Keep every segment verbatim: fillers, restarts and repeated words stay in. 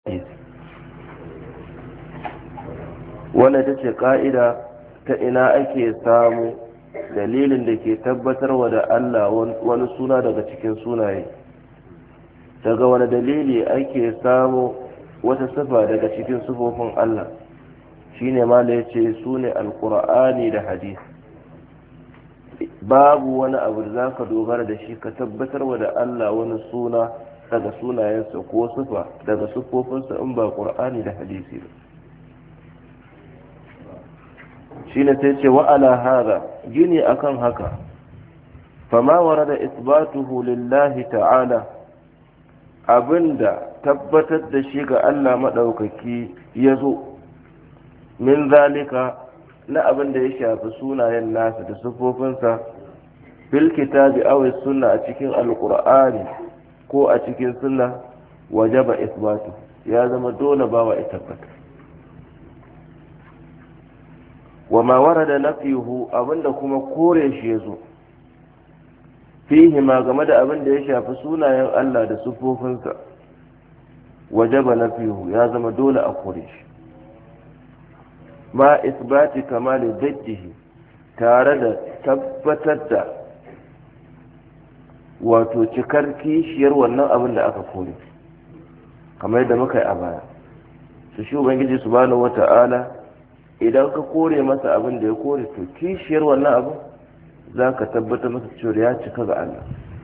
wannan ta ce ƙa'ida ta ina ake samu dalilin da ke tabbatarwa da Allah wani suna daga cikin sunaye, daga wani dalili ake samu wata sifa daga cikin sifofin Allah. Shine ma da yace su ne alqur'ani da hadisi. Babu wani abu da zaka dogara da shi ka tabbatarwa da Allah wani suna daga sunayensa ko sifa daga sifofinsa in ba qur'ani da hadisi ba. shine sai ce wa ala hada gini akan haka fama warada isbatuhu lillahi ta'ala, abinda tabbatar da shi ga Allah madaukaki yazo min zalika na abinda ya shafi sunayen nasa da sifofinsa bil kitabi aw sunna a cikin alqur'ani ko a cikin sunna, wajaba isbatu ya zama dole bawa ya tabbata. wa ma warada nafiyuhu abinda kuma kore shi yazo fihi ma game da abinda ya shafi sunayen Allah da sifofinsa, wajaba nafiyuhu ya zama dole a kore shi ma isbati kamali dajjihi tare da tabbatar da wato cikar kishiyar wannan abin da aka kore, kamar yadda muka yi a baya. su shi ubangiji subhanahu wata'ala idan ka kore masa abin da ya kore, to kishiyar wannan abin za ka tabbatar masa cewa ya cika ga Allah.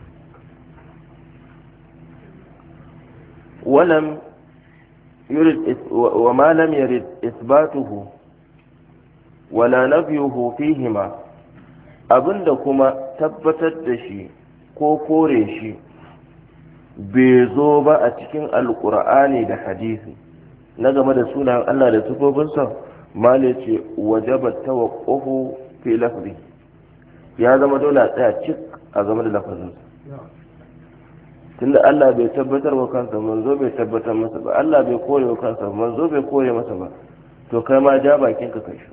walam yurid wa ma lam yurid isbatuhu wala nafyuhu fihima, abinda kuma tabbatar da shi ko kore shi bai zo ba a cikin alkur'ani da hadisi na game da sunan Allah da sifofinsa, mala ce wajaba tawaqqufu fi lafzi, ya zama dole a tsaya cik a game da lafazinsa. tunda Allah bai tabbatar wa kansa, manzo bai tabbatar masa ba, Allah bai kore wa kansa, manzo bai kore masa ba, to kai ma ja bakin ka kai shi.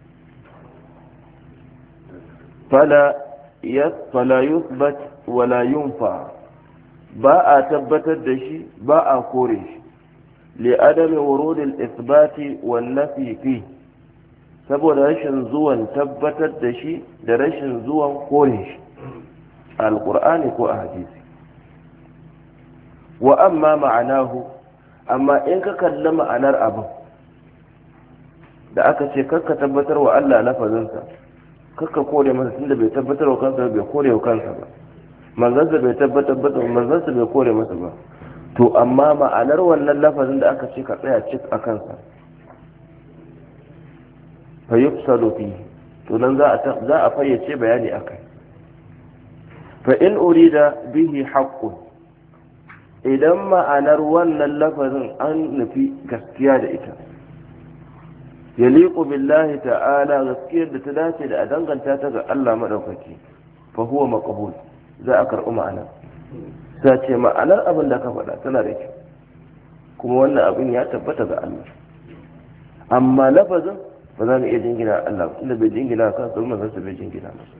fala yas fala yuthbat wala yunfa, ba a tabbatar da shi ba a kore shi li adami wurud al-ithbati wan nafi fi, saboda rashin zuwan tabbatar da shi da rashin zuwan kore shi al-qur'ani ko a hadisi. wa amma ma'anahu, amma in ka kalli ma'anar abin da aka ce kakka tabbatar wa Allah lafazinsa, kakka kore masa tunda bai tabbatar wa kansa bai kore wa kansa ba, manzansa bai tabbatar ba manzansa bai kore masa ba, to amma ma'anar wannan lafazin da aka ce ka tsaya cik a kansa fa yufsalu fi, to nan za a za a fayyace bayani akai. fa in urida bihi haqqun, idan ma'anar wannan lafazin an nufi gaskiya da ita, yaliqu billahi ta'ala, gaskiyar da ta dace da a danganta ta ga Allah madaukaki, fa huwa maqbul, za a karɓi ma'ana. sai ce ma'anar abin da ka faɗa tana da kyau kuma wannan abin ya tabbata ga Allah, amma lafazin ba za mu iya jingina Allah inda bai jingina kansa ba, manzon bai jingina masa.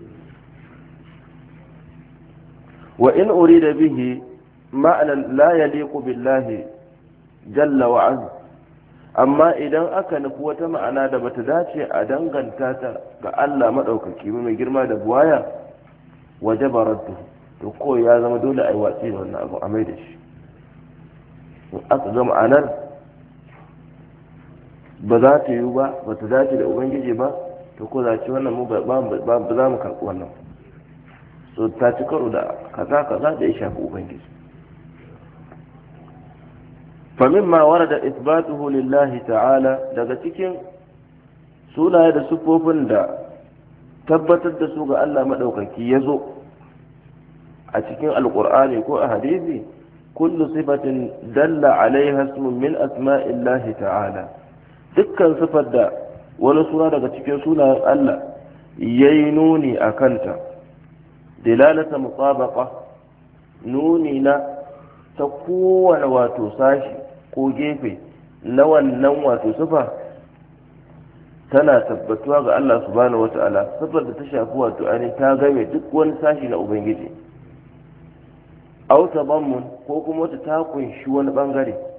wa in urida bihi ma'ana la yaliqu billahi jalla wa azza, amma idan aka nufi wata ma'ana da bata dace a danganta ta ga Allah madaukaki mai girma da buwaya, wajaba raddu, to ko ya zama dole a yi watsi da wannan abu a mai da shi. in aka ga ma'anar ba za ta yi ba ba ta dace da ubangiji ba, to ko za ci wannan mu ba za mu karɓi wannan, so ta ci karo da kaza kaza da ya shafi ubangiji. فمما ورد إثباته لله تعالى daga cikin sunaye da sufofin da tabbatar da su ga Allah madaukaki yazo a cikin alqur'ani ko a hadisi, kullu sifatin dalla alaiha ismun min asma'illahi ta'ala, dukkan sifar da wani suna daga cikin sunayen Allah yayi nuni akanta, dilalata mutabaqa, nuni na ta kowane wato sashi ko gefe na wannan wato sifa, tana tabbatuwa ga Allah subhanahu wata'ala. sifar da ta shafi wato ainihin ta game duk wani sashi na ubangiji, aw tabammun ko kuma wata ta kunshi wani bangare